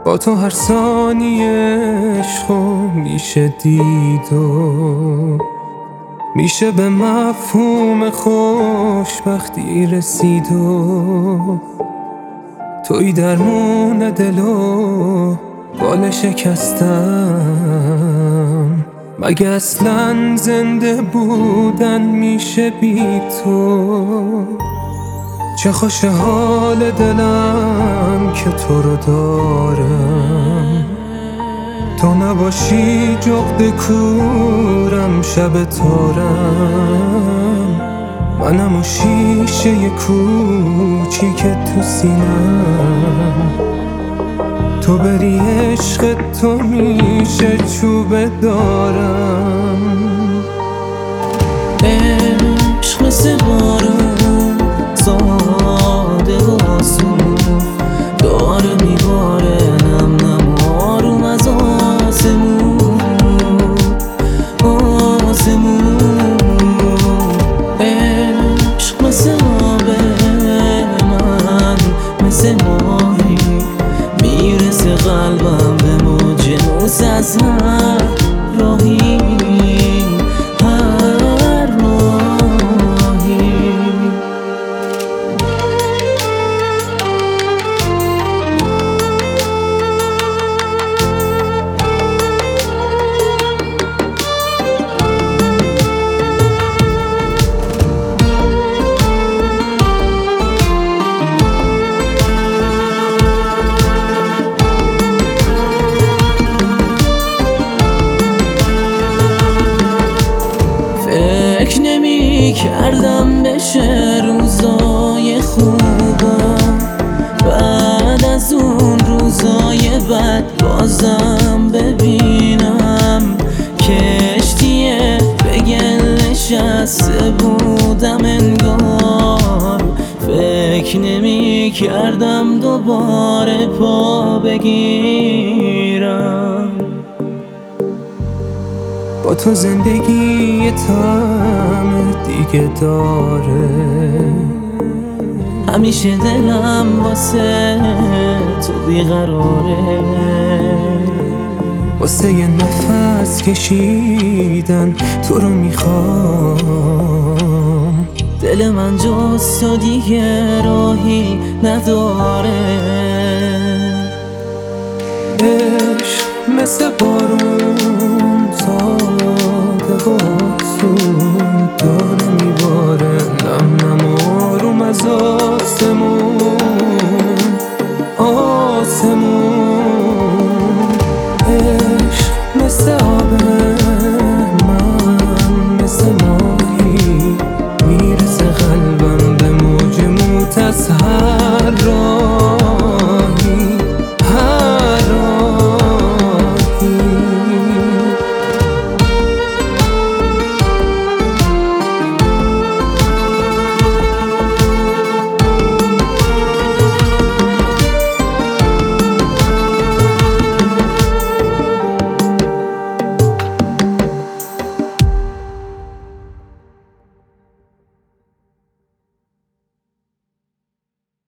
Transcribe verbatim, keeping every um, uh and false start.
با تو هر ثانیه عشقو میشه دید و میشه به مفهوم خوشبختی رسید و توی درمون دل و بال شکستم. مگه اصلا زنده بودن میشه بی تو؟ چه خوش حال دلم که تو رو دارم، تو نباشی جغد کورم شب تارم. منم و شیشه کوچیک تو سینم، تو بری عشق تو میشه چوبه دارم. عشق مثل بارون ساده و آسون داره میباره نم نم آروم از آسمون آسمون. عشق مثل آبه من مثل ماهی میرسه قلبم به موج نوس از هر راهی هر راهی. فکر نمی کردم بشه روزای خوبم، بعد از اون روزای بد بازم ببینم کشتیه به گل نشسته بودم انگار. فکر نمی کردم دوباره پا بگیرم. با تو زندگی یه طعم دیگه داره، همیشه دلم واسه تو بیقراره. واسه یه نفس کشیدن تو رو میخوام. دل من جز تو دیگه راهی نداره. عشق مثل بارون